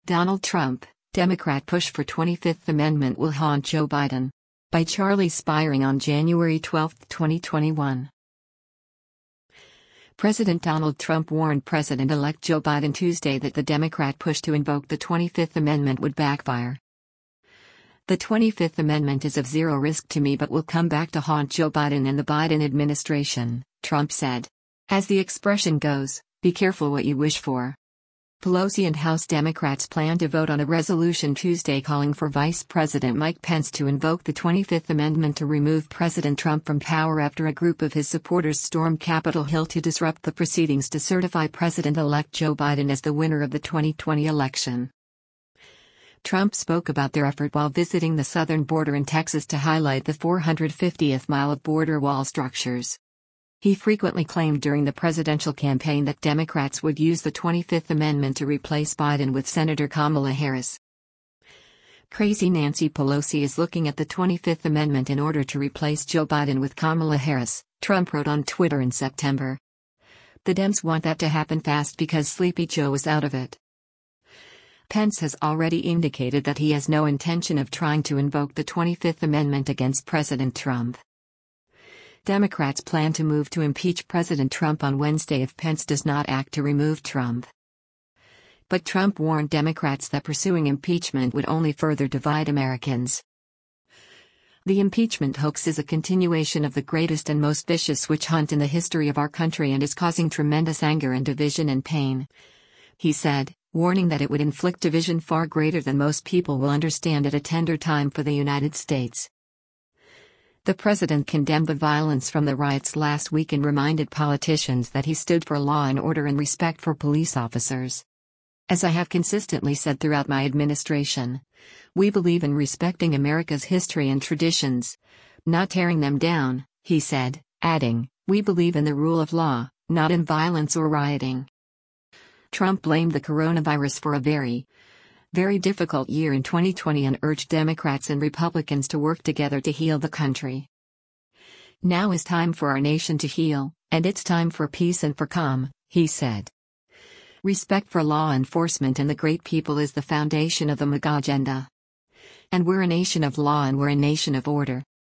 Donald Trump, Democrat push for 25th Amendment will haunt Joe Biden. By Charlie Spiring on January 12, 2021. President Donald Trump warned President-elect Joe Biden Tuesday that the Democrat push to invoke the 25th Amendment would backfire. The 25th Amendment is of zero risk to me but will come back to haunt Joe Biden and the Biden administration, Trump said. As the expression goes, be careful what you wish for. Pelosi and House Democrats plan to vote on a resolution Tuesday calling for Vice President Mike Pence to invoke the 25th Amendment to remove President Trump from power after a group of his supporters stormed Capitol Hill to disrupt the proceedings to certify President-elect Joe Biden as the winner of the 2020 election. Trump spoke about their effort while visiting the southern border in Texas to highlight the 450th mile of border wall structures. He frequently claimed during the presidential campaign that Democrats would use the 25th Amendment to replace Biden with Senator Kamala Harris. Crazy Nancy Pelosi is looking at the 25th Amendment in order to replace Joe Biden with Kamala Harris, Trump wrote on Twitter in September. The Dems want that to happen fast because Sleepy Joe is out of it. Pence has already indicated that he has no intention of trying to invoke the 25th Amendment against President Trump. Democrats plan to move to impeach President Trump on Wednesday if Pence does not act to remove Trump. But Trump warned Democrats that pursuing impeachment would only further divide Americans. The impeachment hoax is a continuation of the greatest and most vicious witch hunt in the history of our country and is causing tremendous anger and division and pain, he said, warning that it would inflict division far greater than most people will understand at a tender time for the United States. The president condemned the violence from the riots last week and reminded politicians that he stood for law and order and respect for police officers. As I have consistently said throughout my administration, we believe in respecting America's history and traditions, not tearing them down, he said, adding, we believe in the rule of law, not in violence or rioting. Trump blamed the coronavirus for a very difficult year in 2020 and urged Democrats and Republicans to work together to heal the country. Now is time for our nation to heal, and it's time for peace and for calm, he said. Respect for law enforcement and the great people is the foundation of the MAGA agenda. And we're a nation of law and we're a nation of order.